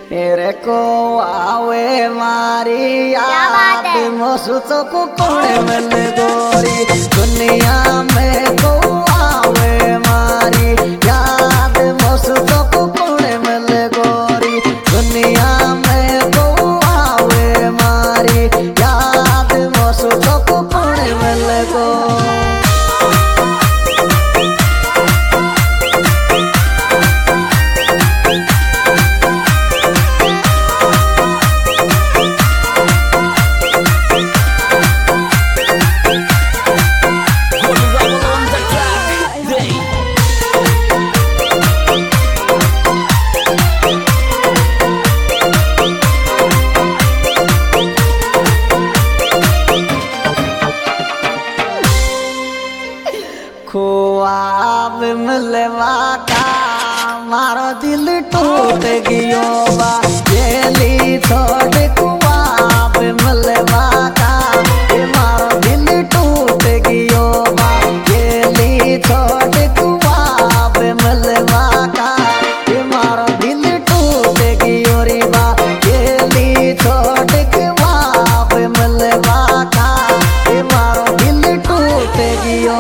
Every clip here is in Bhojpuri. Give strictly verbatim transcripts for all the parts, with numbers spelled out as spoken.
रे को आवे मारी याद मोसु तो को कोणे मिल गोरी दुनिया में को आवे मारी याद मोसु तो को कोणे मिल गोरी दुनिया में को आवे मारी याद मोसु तो को कोणे मिल गोरी ख्वाब मिलवा का मारो दिल टूट गयो बा जेली छोड़ ख्वाब मिलवा का ये मारो दिल टूट गयो बा जेली छोड़ ख्वाब मिलवा का ये मारो दिल टूट गयो रे बा जेली छोड़ ख्वाब मिलवा का ये मारो दिल टूट गयो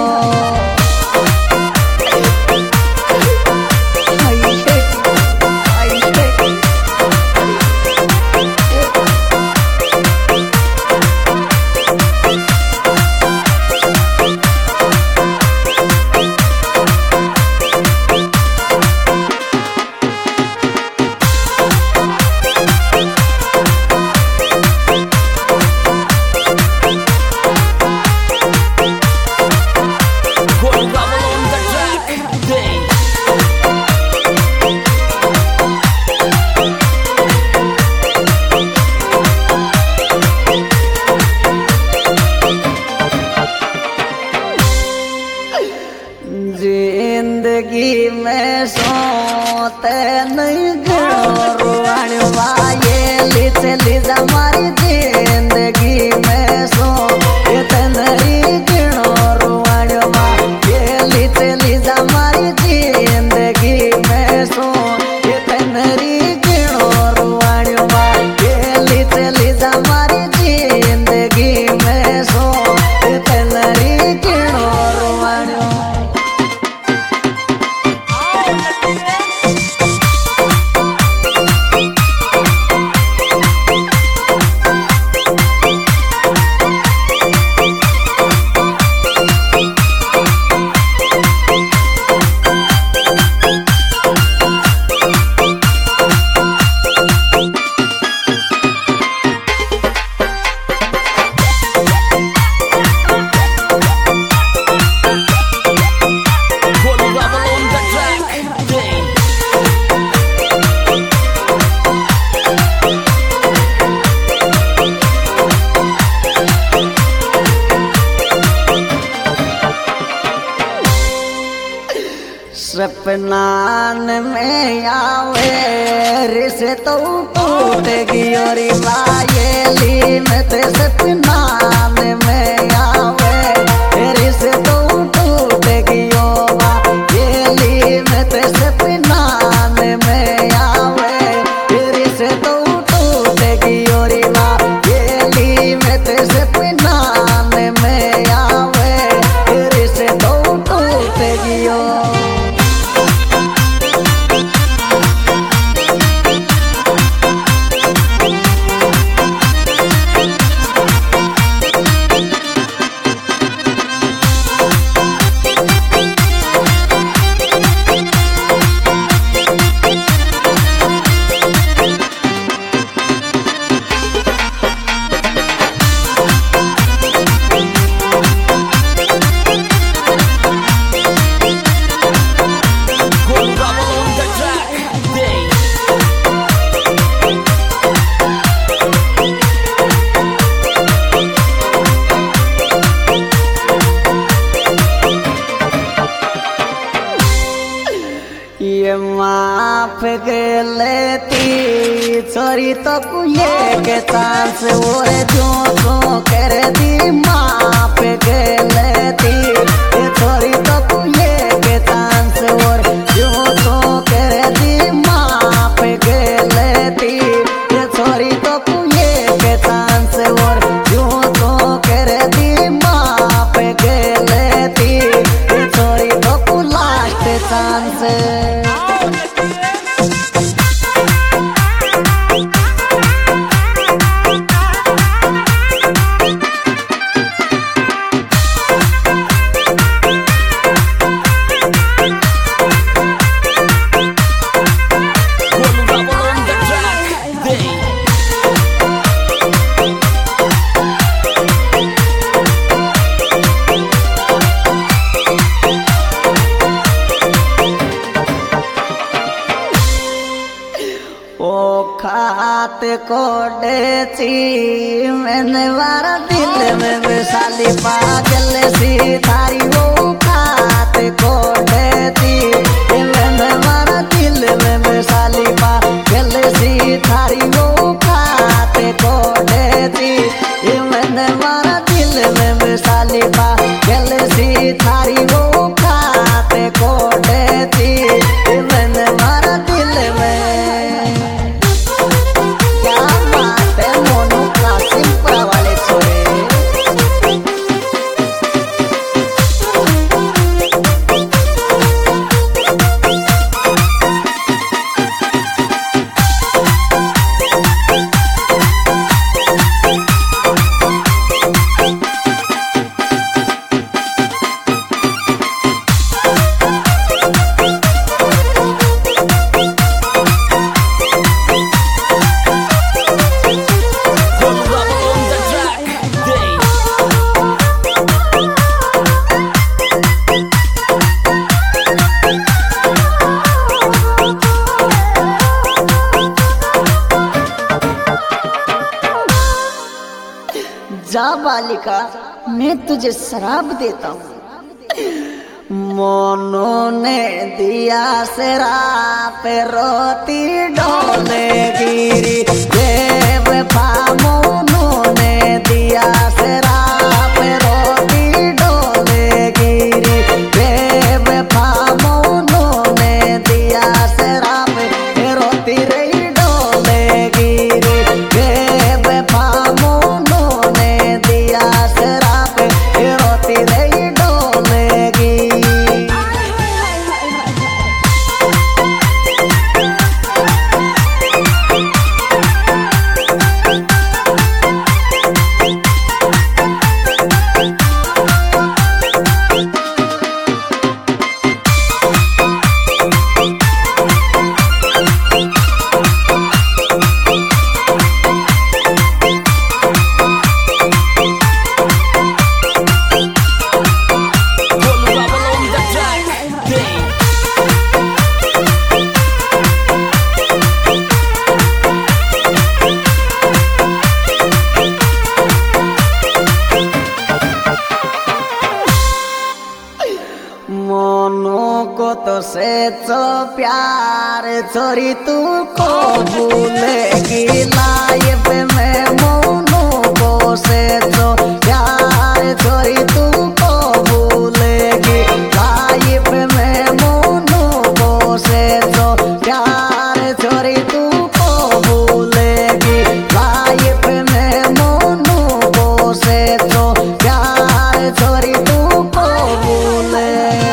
जिंदगी में सोते नहीं गिरो रुआणवा ये ली चली हमारी जिंदगी में सोते नहीं गिरो रुआणवा ये ली चली हमारी जिंदगी में सोते नहीं गिरो रुआणवा ये ली चली हमारी जिंदगी में सोते नहीं गिरो रुआणवा सपनान में आवे रिसे तो टूट गयो रे वायली में ते सपनान में आवे रिसे तो टूट गयो वायली में ते सपनान में आवे रिसे तो टूट गयो रे वायली में ते सपनान में आवे रिसे तो टूट गयो ये माफ लेती छोरी तो कुए के चांस और जो तो कर दी माफ लेती छोरी तो कुए के चांस और जो तो कर दी माफ लेती खात कोडेची मैंने वारा दिल में मिसाली पागल सी थारी वो खात कोडेची मैंने वारा दिल में मिसाली पागल सी थारी वो खात कोडेची मैंने वारा दिल में मिसाली पागल सी थारी वो खात कोडेची मैंने वारा दिल में जा बालिका मैं तुझे शराब देता हूँ। मोनो ने दिया शराब पे रोती डोले गिरी देव मोनो ने दिया शराब पे रोती डोले गिरी देव मोनो ने दिया शराब पे रोती रही डोले गिरी देव मोनो ने दिया शराब पे रोती रही डोलेगी। मोनो को तो से तो प्यार छोरी तू को भूलेगी लाइफ में मोनो को से तो प्यार छोरी तू को भूलेगी लाइफ में मोनो को से तो प्यार छोरी तू को भूलेगी लाइफ में मोनो को से तो प्यार छोरी तू को भूले।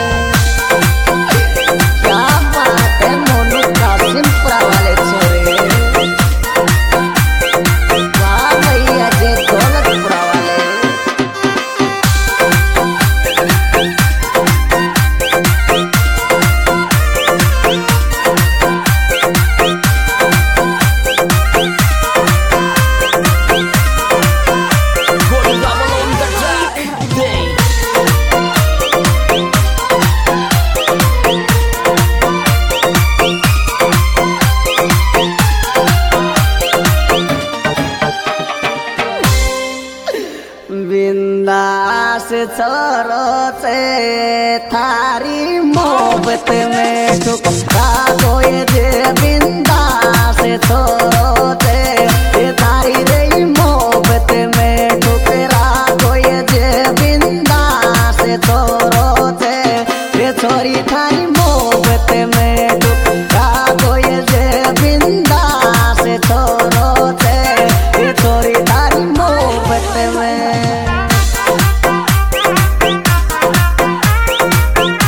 बिंदास छोरो से थारी मोहब्बत में ठुकरा गोए जे बिंदास छोरो से थारी रे मोहब्बत में ठुकरा गोए जे बिंदास छोरो से छोरी थारी मोहब्बत में ठुकरा गोए जे बिंदास छोरो से छोरी थारी मोहब्बत में।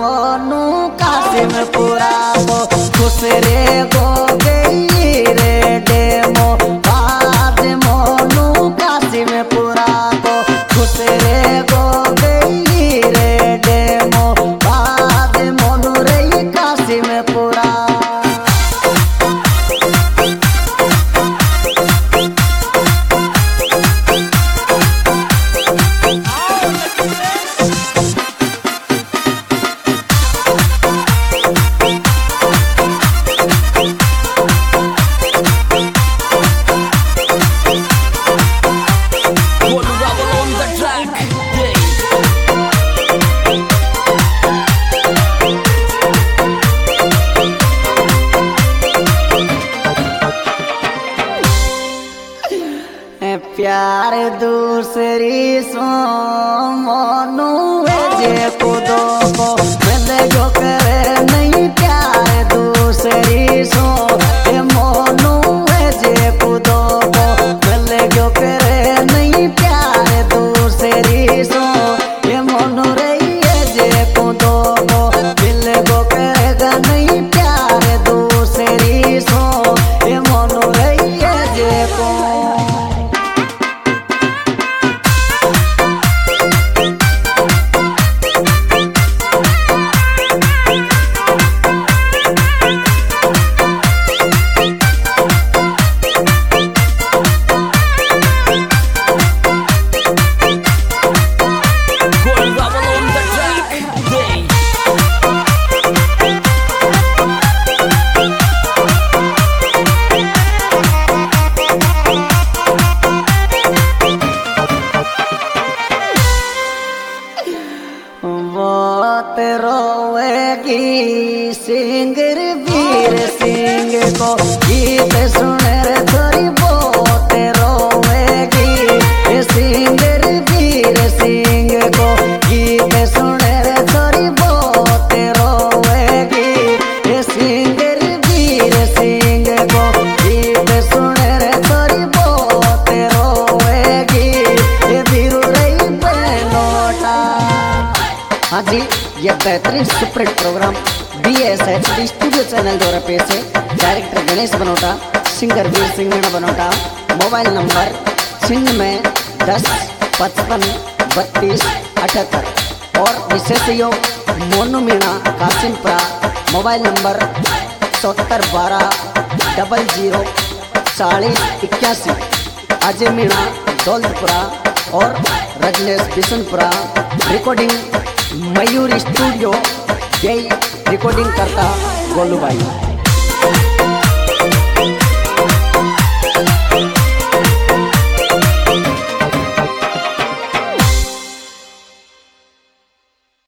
मोनू कासिमपुरा को खुश रे गो गई रे डेमो बाज मोनू कासिमपुरा को खुश रे गो गई रे डेमो बाज मोनू रे कासिमपुरा। प्यार दूसरी सो मोनू जे खुदो को मिले जो करे नहीं प्यार दूसरी सो ये मोनू जे खुदो को मिले जो करे नहीं प्यार दूसरी सो ये मोनू रही जे खुदो को मिले जो करेगा नहीं प्यार दूसरी सो ये मोनू रही जे को। बहुत रोएगी सिंगर वीर सिंह को गीत सुने रे थोड़ी बहुत रोएगी सिंगर वीर सिंह को गीत सुने रे थोड़ी बहुत रोएगी सिंगर वीर सिंह को गीत सुने रे थोड़ी बहुत रोएगी वीरू रही बेलोटा। हाँ जी, ये बेहतरीन superhit programme B S H D studio channel द्वारा पेश है। Director Ganesh Banota, singer Veer Singh Meena Banota. Mobile number छिन्नवे दस पचपन बत्तीस अठहत्तर और विशेष सहयोग मोनू मीणा कासिमपुरा। मोबाइल नंबर चौहत्तर बारह डबल जीरो चालीस इक्यासी। अजय मीणा दौलतपुरा और रजनेश बिशनपुरा। रिकॉर्डिंग मयूर स्टूडियो, यही रिकॉर्डिंग करता गोलू भाई।